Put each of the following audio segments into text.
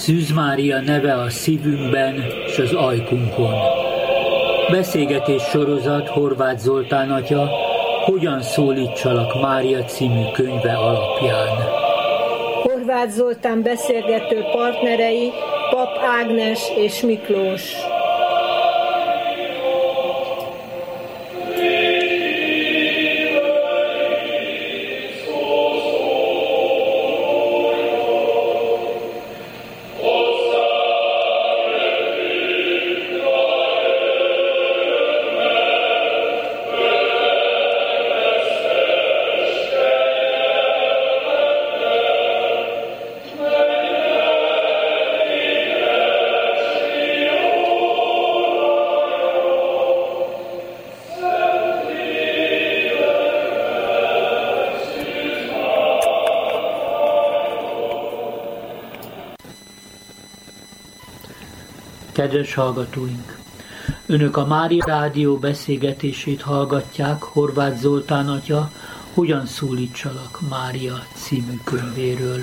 Szűz Mária neve a szívünkben és az ajkunkon. Beszélgetés sorozat Horváth Zoltán atya Hogyan szólítsalak Mária című könyve alapján. Horváth Zoltán beszélgető partnerei Pap Ágnes és Miklós. Kedves hallgatóink! Önök a Mária Rádió beszélgetését hallgatják Horváth Zoltán atya Hogyan szólítsalak Mária című könyvéről.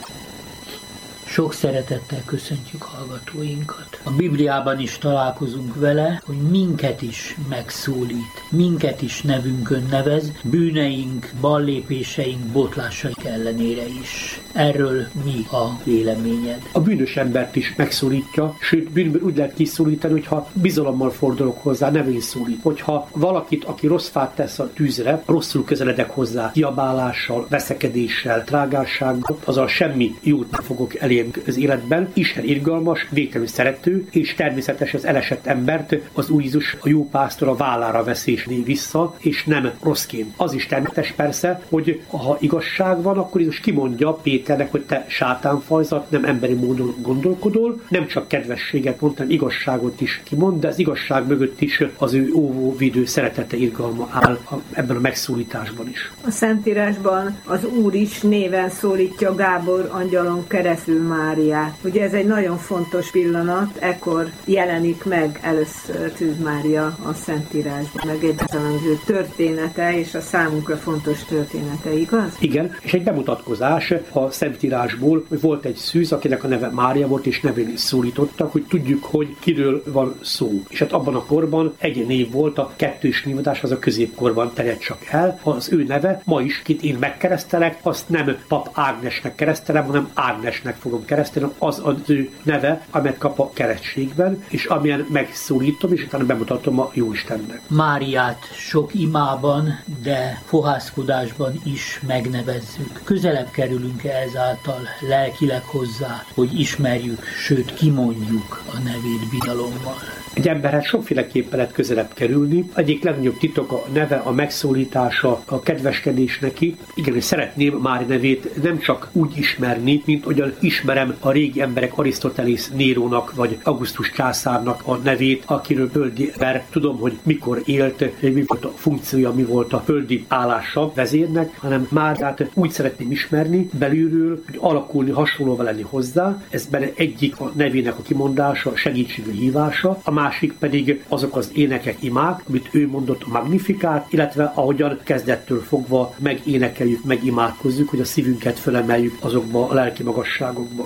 Sok szeretettel köszöntjük hallgatóinkat. A Bibliában is találkozunk vele, hogy minket is megszólít, minket is nevünkön nevez, bűneink, ballépéseink, botlásaink ellenére is. Erről mi a véleményed? A bűnös embert is megszólítja, sőt bűnből úgy lehet kiszólítani, hogyha bizalommal fordulok hozzá, nevén szólít. Hogyha valakit, aki rossz fát tesz a tűzre, rosszul közeledek hozzá, kiabálással, veszekedéssel, trágársággal, azzal semmi jót nem fogok elérni az életben. Isten irgalmas, végtelenül szerető, és természetes az elesett embert az Úr Jézus, a jó pásztor a vállára veszi és vissza, és nem rosszként. Az is természetes persze, hogy ha igazság van, akkor Jézus kimondja Péternek, hogy te sátánfajzat, nem emberi módon gondolkodol, nem csak kedvességet mond, hanem igazságot is kimond, de az igazság mögött is az ő óvóvédő szeretete, irgalma áll ebben a megszólításban is. A Szentírásban az Úr is néven szólítja Gábor angyalon keresztül Máriát. Ugye ez egy nagyon fontos pillanat, ekkor jelenik meg először Szűz Mária a Szentírásban, meg egyáltalán az ő története, és a számunkra fontos története, igaz? Igen, és egy bemutatkozás a Szentírásból, hogy volt egy szűz, akinek a neve Mária volt, és nevén is szólítottak, hogy tudjuk, hogy kiről van szó. És hát abban a korban egy név volt, a kettős névadás, az a középkorban terjed csak el. Az ő neve ma is, kit én megkeresztelek, azt nem Pap Ágnesnek keresztelem, hanem Ágnesnek fogom keresztelni, az ő neve, amelyet kap a keresztségben, és amilyen megszólítom, és utána bemutatom a Jóistennek. Máriát sok imában, de fohászkodásban is megnevezzük. Közelebb kerülünk ezáltal lelkileg hozzá, hogy ismerjük, sőt kimondjuk a nevét bizalommal. Egy emberhez sokféleképpen lehet közelebb kerülni. Egyik legnagyobb titok a neve, a megszólítása, a kedveskedés neki. Igen, és szeretném Mária nevét nem csak úgy ismerni, mint hogyan ismerem a régi emberek Arisztotelész Nérónak vagy Augustus császárnak a nevét, akiről földi ember, tudom, hogy mikor élt, mi volt a funkciója, mi volt a földi állása vezérnek, hanem Máriát úgy szeretném ismerni belülről, hogy alakulni, hasonlóval lenni hozzá. Ez benne egyik a nevének a kimondása, segítségű hívása, a másik pedig azok az énekek, imák, amit ő mondott, a Magnifikát, illetve ahogyan kezdettől fogva megénekeljük, megimádkozzuk, hogy a szívünket fölemeljük azokba a lelki magasságokba.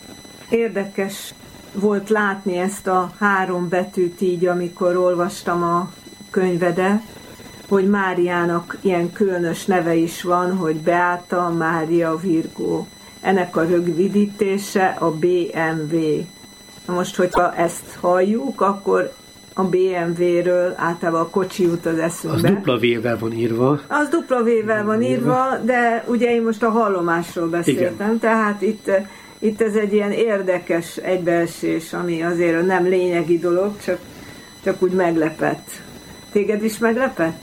Érdekes volt látni ezt a 3 betűt így, amikor olvastam a könyvedet, hogy Máriának ilyen különös neve is van, hogy Beata Mária Virgo. Ennek a rövidítése a BMW. Na most, hogyha ezt halljuk, akkor a BMW-ről általában a kocsi jut az eszünkbe. Az W-vel van írva. Az W-vel van írva, de ugye én most a hallomásról beszéltem, igen. Tehát itt ez egy ilyen érdekes egybeesés, ami azért nem lényegi dolog, csak úgy meglepett. Téged is meglepett?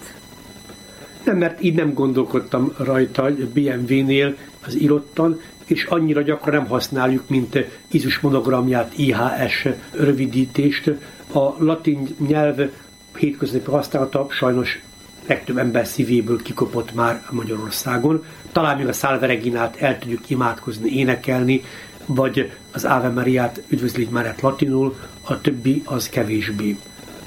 Nem, mert így nem gondolkodtam rajta BMW-nél az írottan, és annyira gyakran nem használjuk, mint Jézus monogramját, IHS rövidítést. A latin nyelv hétköznapi használata sajnos legtöbb ember szívéből kikopott már Magyarországon. Talán még a Salve Reginát el tudjuk imádkozni, énekelni, vagy az Ave Mariát, üdvözlégy Máriát latinul, a többi az kevésbé.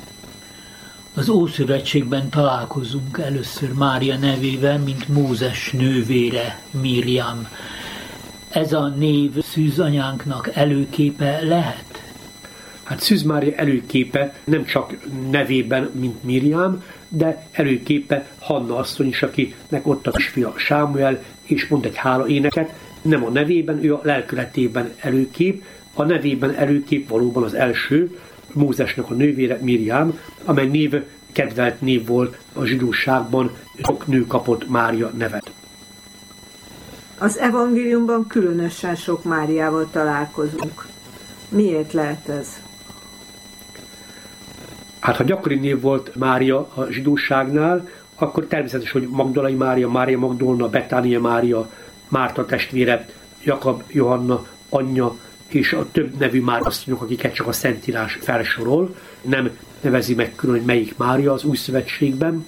Az Ószövetségben találkozunk először Mária nevével, mint Mózes nővére, Miriam. Ez a név Szűz anyánknak előképe lehet? Hát Szűz Mária előképe nem csak nevében, mint Miriam, de előképe Hanna asszony is, akinek ott a kisfia Sámuel, és mond egy hálaéneket, nem a nevében, ő a lelkületében előkép. A nevében előkép valóban az első, Mózesnek a nővére Miriam, amely név kedvelt név volt a zsidóságban, sok nő kapott Mária nevet. Az evangéliumban különösen sok Máriával találkozunk. Miért lehet ez? Hát ha gyakori név volt Mária a zsidóságnál, akkor természetes, hogy Magdalai Mária, Mária Magdolna, Betánia Mária, Márta testvére, Jakab, Johanna, anyja, és a több nevű Mária-asszonyok, akiket csak a Szentírás felsorol, nem nevezi meg külön, hogy melyik Mária az Új Szövetségben.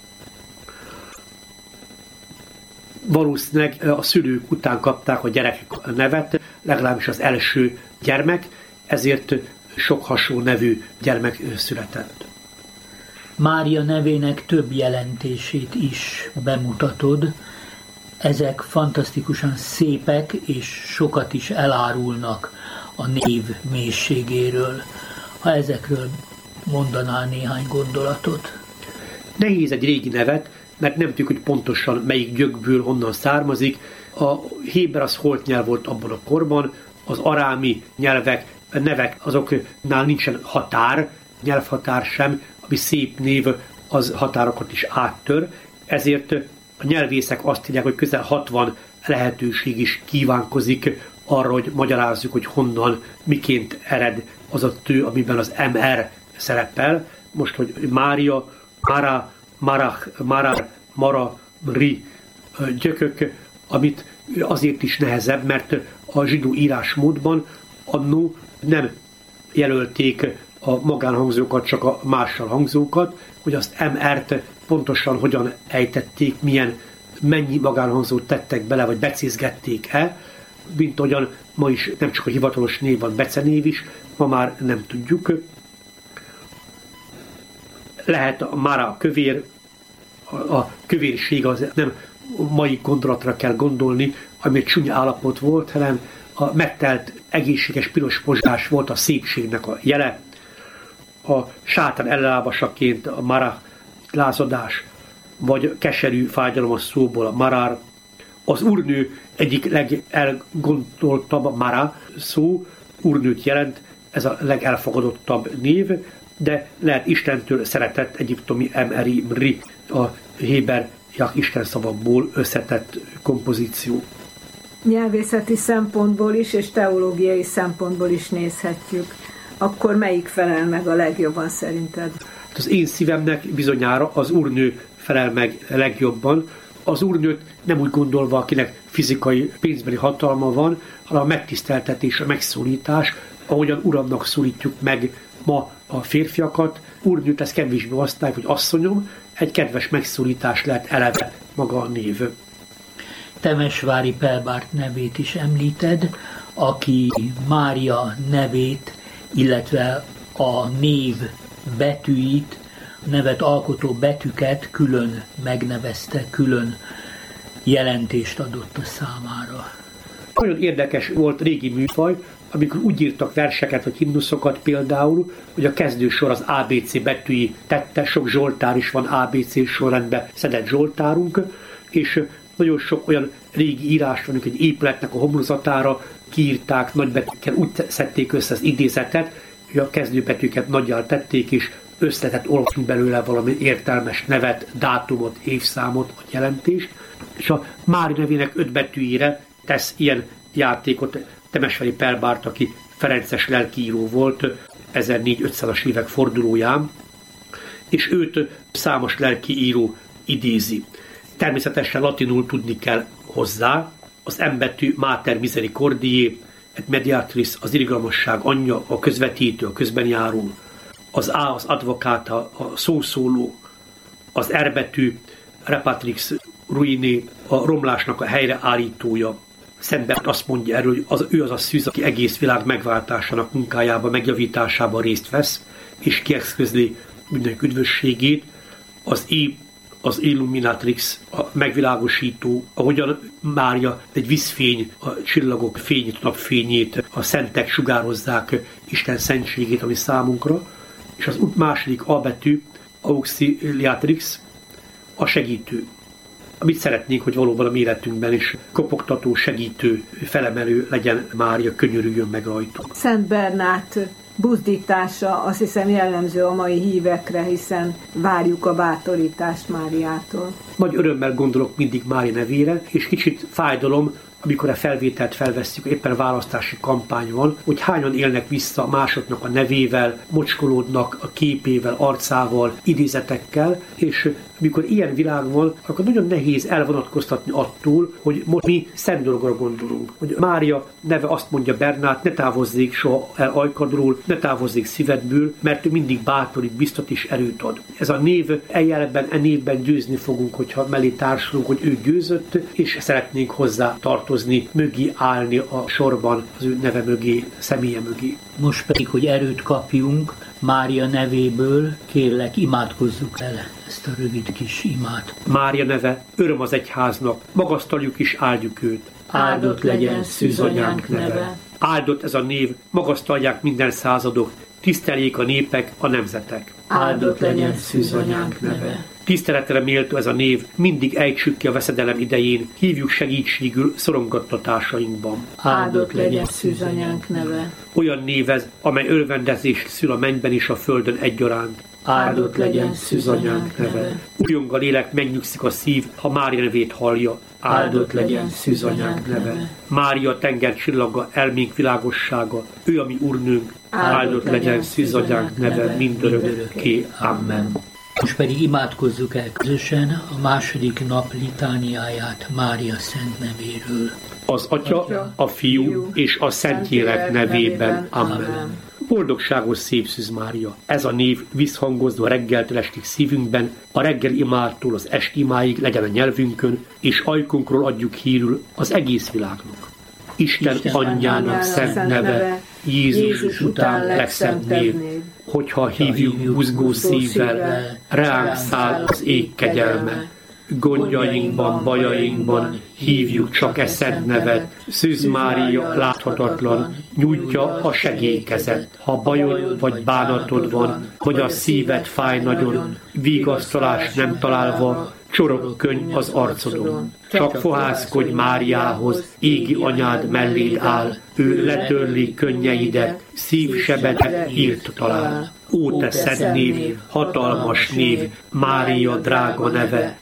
Valószínűleg a szülők után kapták a gyerekek a nevet, legalábbis az első gyermek, ezért sok hasonló nevű gyermek született. Mária nevének több jelentését is bemutatod. Ezek fantasztikusan szépek, és sokat is elárulnak a név mélységéről. Ha ezekről mondanál néhány gondolatot. Nehéz egy régi nevet, mert nem tudjuk, hogy pontosan melyik gyökből honnan származik. A héber az holt nyelv volt abban a korban, az arámi nyelvek, nevek azoknál nincsen határ, nyelvhatár sem, ami szép név, az határokat is áttör, ezért a nyelvészek azt írják, hogy közel 60 lehetőség is kívánkozik arra, hogy magyarázzuk, hogy honnan, miként ered az a tő, amiben az MR szerepel. Most, hogy Mária, Mara, Marach, Marar, Mara, Ri gyökök, amit azért is nehezebb, mert a zsidó írásmódban annó nem jelölték a magánhangzókat, csak a mással hangzókat, hogy azt MR-t pontosan hogyan ejtették, mennyi magánhangzót tettek bele, vagy becézgették-e, mint ahogyan ma is nem csak a hivatalos név van, becenév is, ma már nem tudjuk. Lehet a Mara kövér, a kövérség az nem mai gondolatra kell gondolni, ami egy csúnya állapot volt, hanem a megtelt egészséges piros pozsgás volt a szépségnek a jele. A sátán ellenlábasaként a Mara lázadás, vagy keserű fájdalom a szóból a Marar. Az úrnő egyik legelgondoltabb Mara szó, úrnőt jelent, ez a legelfogadottabb név, de lehet Istentől szeretett egyiptomi Mri, Mri, a héber Isten szavakból összetett kompozíció. Nyelvészeti szempontból is, és teológiai szempontból is nézhetjük. Akkor melyik felel meg a legjobban szerinted? Az én szívemnek bizonyára az úrnő felel meg legjobban. Az úrnőt nem úgy gondolva, akinek fizikai, pénzbeli hatalma van, hanem a megtiszteltetés, a megszólítás, ahogyan uramnak szólítjuk meg ma a férfiakat. Úrnőt ezt kevésbé használjuk, hogy asszonyom, egy kedves megszólítás lehet eleve maga a név. Temesvári Pelbárt nevét is említed, aki Mária nevét, illetve a név betűit, a nevet alkotó betűket külön megnevezte, külön jelentést adott a számára. Nagyon érdekes volt régi műfaj, amikor úgy írtak verseket vagy himnuszokat például, hogy a kezdősor az ABC betűi tette, sok zsoltár is van ABC sorrendben szedett zsoltárunk, és nagyon sok olyan régi írás van, hogy egy épületnek a homlozatára kiírták nagybetűkkel, úgy szedték össze az idézetet, hogy a kezdőbetűket nagyjal tették, és össze lehetett olvasni belőle valami értelmes nevet, dátumot, évszámot, vagy jelentést. És a Mári nevének 5 betűjére tesz ilyen játékot Temesvári Pelbárt, aki ferences lelkiíró volt 1400-as évek fordulóján, és őt számos lelkiíró idézi. Természetesen latinul tudni kell hozzá, az M betű Mater Misericordiae, et Mediatris, az irgalmasság anyja, a közvetítő, a közbenjáró, az A, az advocata, a szószóló, az R betű Repatrix Ruiné, a romlásnak a helyreállítója. Szentbert azt mondja erről, hogy ő az a szűz, aki egész világ megváltásának munkájában, megjavításában részt vesz, és kieszközli mindenki üdvösségét. Az I, az Illuminatrix, a megvilágosító, ahogyan Mária egy vízfény, a csillagok fényét, napfényét, a szentek sugározzák Isten szentségét, ami számunkra, és az második A betű, Auxiliatrix, a segítő. Amit szeretnénk, hogy valóban a mi életünkben is kopogtató, segítő, felemelő legyen Mária, könyörüljön meg rajtunk. Szent Bernát buzdítása azt hiszem jellemző a mai hívekre, hiszen várjuk a bátorítást Máriától. Nagy örömmel gondolok mindig Mária nevére, és kicsit fájdalom, amikor a felvételt felvesszük, éppen választási kampány van, hogy hányan élnek vissza másoknak a nevével, mocskolódnak a képével, arcával, idézetekkel, és amikor ilyen világ van, akkor nagyon nehéz elvonatkoztatni attól, hogy most mi szent dologra gondolunk. Hogy Mária neve azt mondja Bernát, ne távozzék soha el ajkadról, ne távozzék szívedből, mert ő mindig bátorít, biztat és erőt ad. Ez a név eljelben, névben győzni fogunk, hogyha mellé társulunk, hogy ő győzött, és szeretnénk hozzá tartozni, mögé állni a sorban, az ő neve mögé, személye mögé. Most pedig, hogy erőt kapjunk Mária nevéből, kérlek, imádkozzuk el ezt a rövid kis imát. Mária neve, öröm az egyháznak, magasztaljuk és áldjuk őt. Áldott legyen szűzanyánk neve. Áldott ez a név, magasztalják minden századok, tiszteljék a népek, a nemzetek. Áldott legyen szűzanyánk neve. Tiszteletre méltó ez a név, mindig ejtsük ki a veszedelem idején, hívjuk segítségül szorongattatásainkban. Áldott legyen szűzanyánk neve. Olyan név ez, amely örvendezést szül a mennyben és a földön egyaránt. Áldott legyen szűzanyánk neve. Újjong a lélek, megnyugszik a szív, ha Mária nevét hallja. Áldott legyen szűzanyánk neve. Mária tenger csillaga, elménk világossága, ő a mi úrnőnk. Áldott legyen szűzanyánk neve mindörökké. Amen. Most pedig imádkozzuk el közösen a második nap litániáját Mária szent nevéről. Az Atya, a Fiú és a Szentlélek nevében. Amen. Boldogságos szép Szűz Mária! Ez a név visszhangozva reggeltől estig szívünkben, a reggel imától az esti imáig legyen a nyelvünkön, és ajkunkról adjuk hírül az egész világnak. Isten anyjának szent neve, Jézus után legszent név, hogyha hívjuk buzgó szívvel, ránk száll az ég kegyelme. Gondjainkban, bajainkban hívjuk csak e szent nevet. Szűz Mária láthatatlan, nyújtja a segélykezet. Ha bajod vagy bánatod van, vagy a szíved fáj nagyon, vigasztalás nem találva, csorog könny az arcodon. Csak fohászkodj Máriához, égi anyád melléd áll, ő letörli könnyeidet, szívsebedet hírt talál. Ó, te szent név, hatalmas név, Mária drága neve,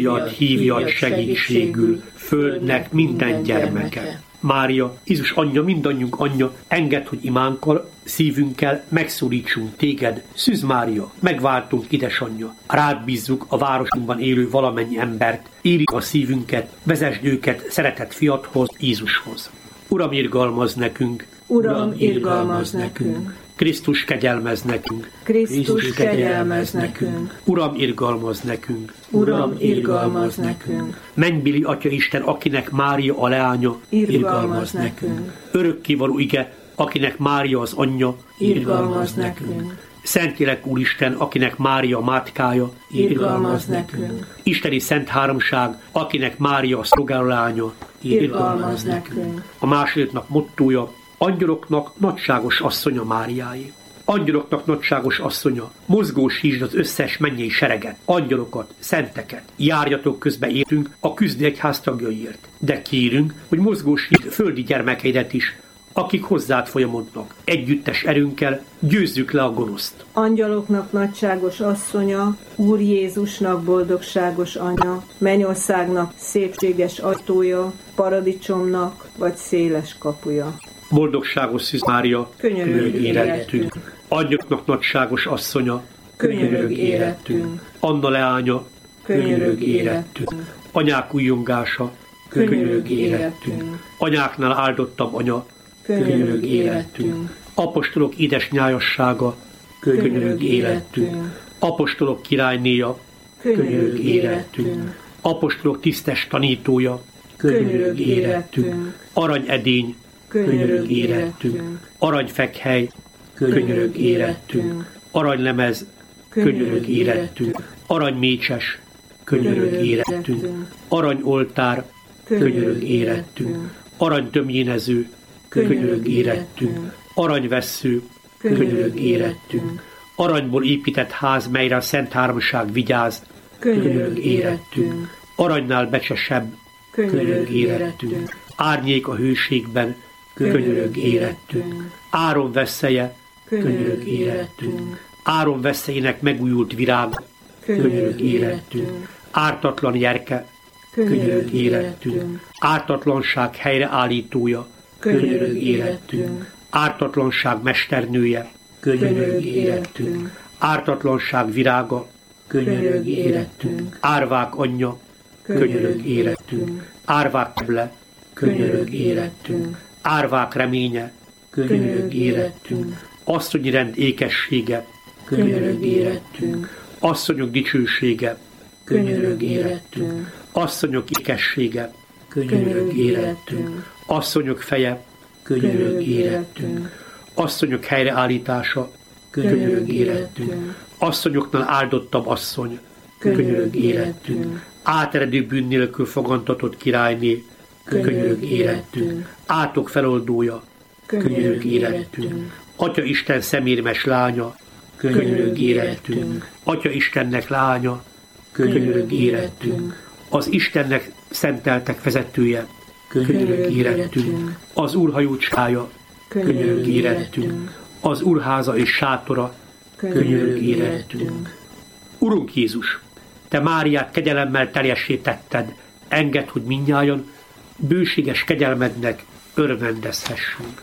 hívjad segítségül, földnek minden gyermeke. Mária, Jézus anyja, mindannyiunk anyja, engedd, hogy imánkkal, szívünkkel megszólítsunk téged. Szűz Mária, megváltunk, édesanyja. Rád bízzuk a városunkban élő valamennyi embert, érik a szívünket, vezesd őket szeretett fiadhoz, Jézushoz. Uram, irgalmazz nekünk! Uram, irgalmazz nekünk! Krisztus kegyelmez nekünk! Krisztus kegyelmez nekünk! Uram, irgalmazz nekünk! Uram, irgalmazz nekünk! Mennybéli Atya Isten, akinek Mária a leánya, Irgalmazz nekünk! Örökkévaló ige, akinek Mária az anyja, Irgalmazz nekünk! Szentlélek Úristen, akinek Mária a mátkája, Irgalmazz nekünk! Isteni Szent Háromság, akinek Mária a szolgáló lánya, Irgalmazz nekünk! A második nap mottója, angyaloknak nagyságos asszonya Máriáé. Angyaloknak nagyságos asszonya, mozgósítsd az összes mennyei sereget, angyalokat, szenteket. Járjatok közbe értünk a küzdő egyház tagjaiért. De kérünk, hogy mozgósítsd földi gyermekeidet is, akik hozzád folyamodnak. Együttes erőnkkel győzzük le a gonoszt. Angyaloknak nagyságos asszonya, Úr Jézusnak boldogságos anya, mennyországnak szépséges ajtója, paradicsomnak vagy széles kapuja. Boldogságos Szűz Mária, Könyörögj érettünk. Angyaloknak nagyságos asszonya, Könyörögj érettünk. Anna leánya, Könyörögj érettünk. Anyák újjongása, Könyörögj érettünk. Anyáknál áldottabb anya, Könyörögj érettünk. Apostolok édesnyájassága, Könyörögj érettünk. Apostolok királynéja, Könyörögj érettünk. Apostolok tisztes tanítója, Könyörögj érettünk. Aranyedény, Könyörögj érettünk. aranyfekhely, könyörög érettünk, aranylemez, könyörög érettünk, aranymécses, könyörög érettünk. Aranyoltár, könyörög érettünk. Aranytömjénező, könyörög érettünk. Aranyvessző, könyörög érettünk. Aranyból épített ház, melyre a Szent Háromság vigyáz, könyörög érettünk. Aranynál becsesebb, könyörög érettünk. Árnyék a hőségben, könyörög érettünk. Áron vesszeje, könyörög érettünk. Áron veszélyének megújult virág, könyörög érettünk. Ártatlan jerke, könyörög érettünk. Ártatlanság helyreállítója, könyörög érettünk. Ártatlanság mesternője, könyörög érettünk. Ártatlanság virága, könyörög érettünk. Árvák anyja, könyörög érettünk. Árvák keble, könyörög érettünk. Árvák reménye, könyörög érettünk. Asszonyi rend ékessége, könyörög érettünk. Asszonyok dicsősége, könyörög érettünk. Asszonyok ékessége, könyörög érettünk. Asszonyok feje, könyörög érettünk. Asszonyok helyreállítása, könyörög érettünk. Asszonyoknál áldottabb asszony, könyörög érettünk. Áteredő bűn nélkül fogantatott királyné, könyörög érettünk. Átok feloldója, könyörög érettünk. Atya Isten szemérmes lánya, könyörög érettünk. Atya Istennek lánya, könyörög érettünk. Az Istennek szenteltek vezetője, könyörög érettünk. Az Úr hajócskája, könyörög érettünk. Az Úrháza és sátora, könyörög érettünk. Urunk Jézus, Te Máriát kegyelemmel teljessé tetted, engedd, hogy mindnyájan bőséges kegyelmednek örvendezhessünk.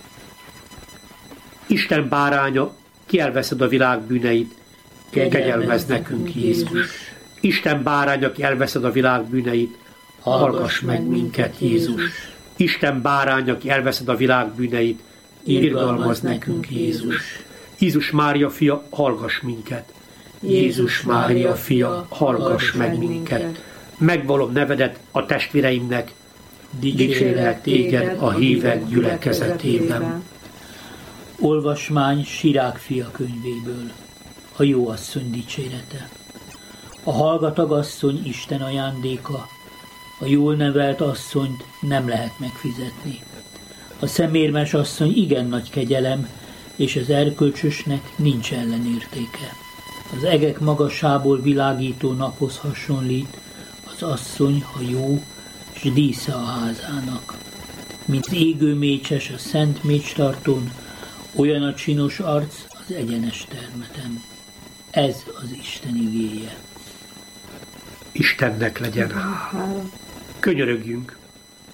Isten báránya, ki elveszed a világ bűneit, kegyelmezz nekünk, Jézus. Isten báránya, ki elveszed a világ bűneit, hallgass meg minket, Jézus. Isten báránya, ki elveszed a világ bűneit, irgalmazz nekünk, Jézus. Jézus Mária fia, hallgass minket. Jézus Mária fia, hallgass meg minket. Megvalom nevedet a testvéreimnek, dicsérlek téged a hívek gyülekezetében. Olvasmány Sirák fia könyvéből. A jóasszony dicsérete. A hallgatag asszony Isten ajándéka, a jól nevelt asszonyt nem lehet megfizetni. A szemérmes asszony igen nagy kegyelem, és az erkölcsösnek nincs ellenértéke. Az egek magasából világító naphoz hasonlít, az asszony, ha jó, s dísze a házának. Mint égő mécses a szent mécstartón, olyan a csinos arc az egyenes termeten. Ez az Isten igéje. Istennek legyen. Könyörögjünk.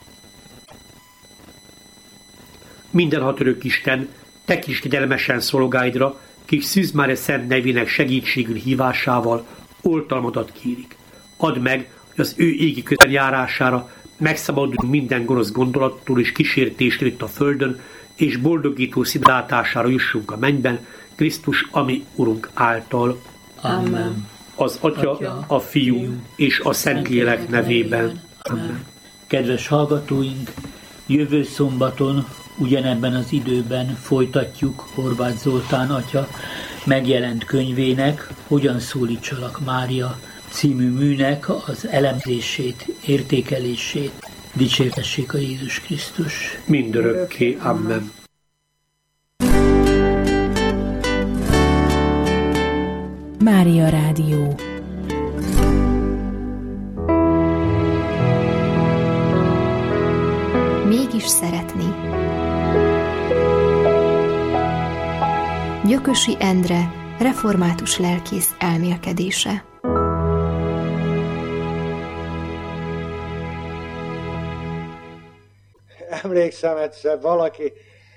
Mindenhatörök Isten, tekints kegyelmesen szolgáidra, kik Szűz Mária szent nevének segítségül hívásával oltalmadat kérik. Add meg, hogy az ő égi közeljárására megszabadulunk minden gonosz gondolattól és kísértéstől itt a földön, és boldogító színlátására jussunk a mennyben, Krisztus, ami Urunk által. Amen. Az Atya, a Fiú és a Szentlélek nevében. Amen. Kedves hallgatóink, jövő szombaton ugyanebben az időben folytatjuk Horváth Zoltán atya megjelent könyvének, Hogyan szólítsalak Mária című műnek az elemzését, értékelését. Dicsértessék a Jézus Krisztus. Mindörökké. Amen. Mária Rádió. Mégis szeretni. Gyökösi Endre, református lelkész elmélkedése. Emlékszem, egyszer valaki